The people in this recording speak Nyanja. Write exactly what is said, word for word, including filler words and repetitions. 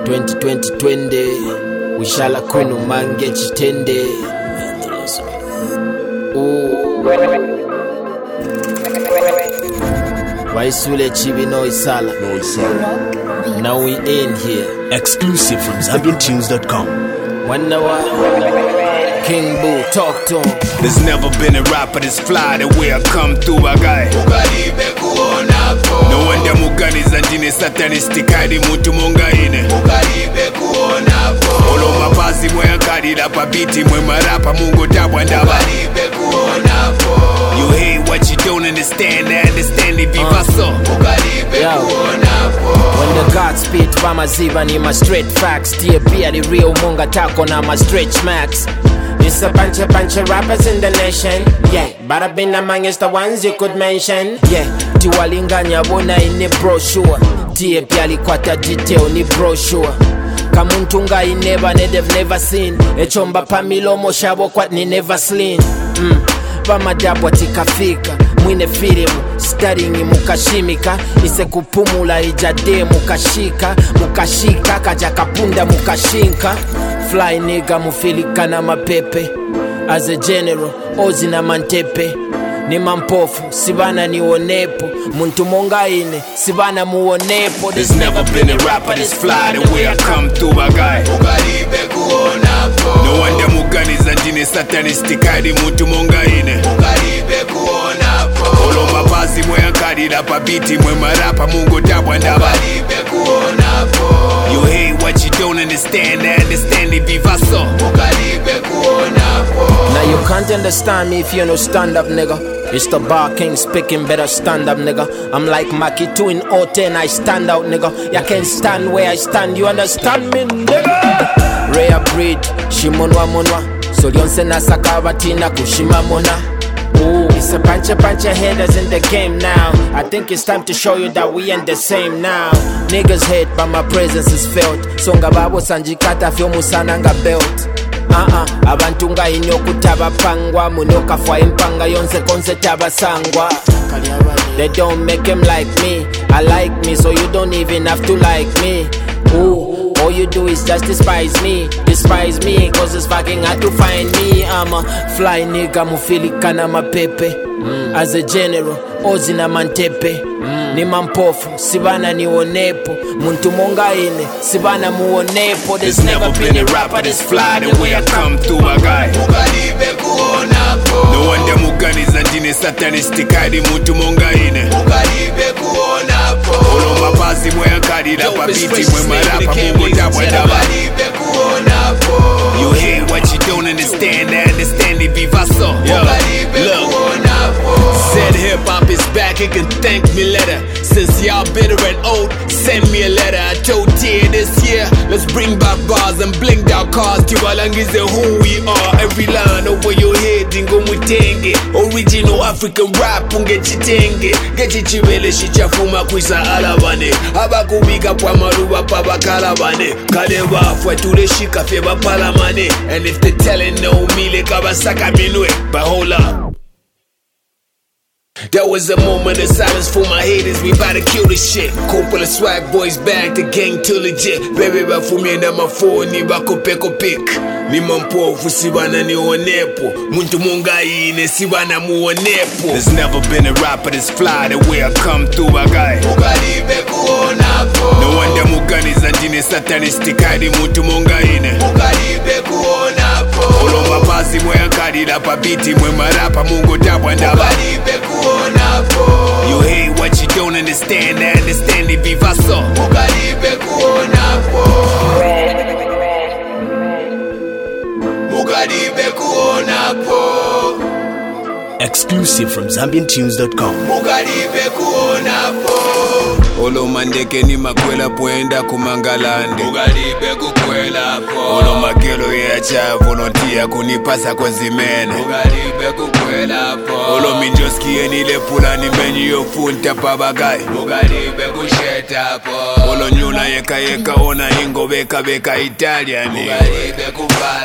twenty twenty twenty wishala kwenu mange chitende. Ooh. Waisule chibi no isala. No isala. Now we in here. Exclusive from Zambian Tunes dot com. Wonder why King Boo, talk to him. There's never been a rapper this fly the way I come through a guy. No wonder mugani zandine satanistic hadi mutu mongaine. Olo mapazi mwe akadi la pabiti mwe marapa mungo tabwa ndaba. You hate what you don't understand, I understand it, viva so. When the God spit by my ziva ni my straight facts. T A P are the real munga taco na my stretch max. It's a bunch of bunch of rappers in the nation. Yeah, but I've been amongst the ones you could mention. Yeah, tiwalinganya bona in the brochure. T A P alikwata detail ni brochure. Kamuntunga I never ne they've never seen. Echomba pamilomo shabo kwat ni never seen. Mm. Pamadabwa tikafika mwine filimu staringi mukashimika ise kupumula ijade mukashika mukashika kaja kapunda mukashinka fly nigga mufilika na mapepe as a general ozi na mantepe ni mampofu sibana nionepo muntu mongaine sibana muonepo. There's never been a rapper this fly the way I come through a guy. No wonder mugani zandine satanistic hadi mutu mongaine. Olo mapazi mwe akadi la pabiti mwe marapa mungo tabwa ndaba. You hate what you don't understand, I understand it, viva so. Now you can't understand me if you no stand up nigga. It's the bar king speaking, better stand up nigga. I'm like Maki two in oh ten, I stand out nigga. You can't stand where I stand, you understand me nigga. Rare breed, shimonwa monwa. So yonse na sakabatina kushima mona. Ooh, it's a bunch of bunch of headers in the game now. I think it's time to show you that we ain't the same now. Niggas hate but my presence is felt. Songa babo sanjikata fyo musana nga belt. Uh-uh, abantu nga inyo kutaba pangwa munoka fwa impanga yonse konse taba sangwa. They don't make him like me, I like me so you don't even have to like me. Ooh, all you do is just despise me, despise me cause it's fucking hard to find me. I'm a fly nigga mufilika na mapepe. Mm. As a general, ozi na mantepe. Mm. Ni mampofu, sibana nionepo. Muntu mongaine, sibana muonepo. There's never been a rapper this fly the way I come through a guy. No wonder mugani zandine satanistic hadi mutu mongaine. Olo mapazi mwe akadi la pabiti mwe marapa mungo tabwa ndaba. You hate what you don't understand, I understand it, viva so. Yo, look, said hip hop is back, it can thank me later. Since y'all bitter and old, send me a letter. I told Tia this year, let's bring back bars and blink down cars. Tiwalangize who we are, every line over your head, dingo mutenge. Original African rap, unge chitenge. Gechi chivele shichafuma kwisa alabane. Abakubiga kwa maruba pa bakalabane. Kalewa fwe tule shika feba palamane. And if they telling no mile kabasaka minwe. But hold up, there was a moment of silence for my haters, we bout to kill this shit. Couple of swag boys back, the gang too legit. Baby ba fumi na mafo ni bako peko pick. Ni mampofu sibana ni onepo. Muntu mongaine sibana muonepo. There's never been a rapper this fly the way I come through a guy. No wonder mugani zandine satanistic hadi mutu mongaine. Olo mapazi mwe akadi la pabiti mwe marapa mungo tabwa ndaba. You hate what you don't understand, I understand it, viva so. Exclusive from Zambian Tunes dot com. Olo mandeke ni makwela puenda kumangalande. Mugalibe kukwela po. Olo makelo ya cha volunteer kunipasa kwa zimene. Mugalibe kukwela po. Olo minjoski enile pula ni menyu yofunta pabagai. Mugalibe kusheta po. Olo nyula yeka yeka ona ingo beka beka Italiani. Mugalibe kuvala.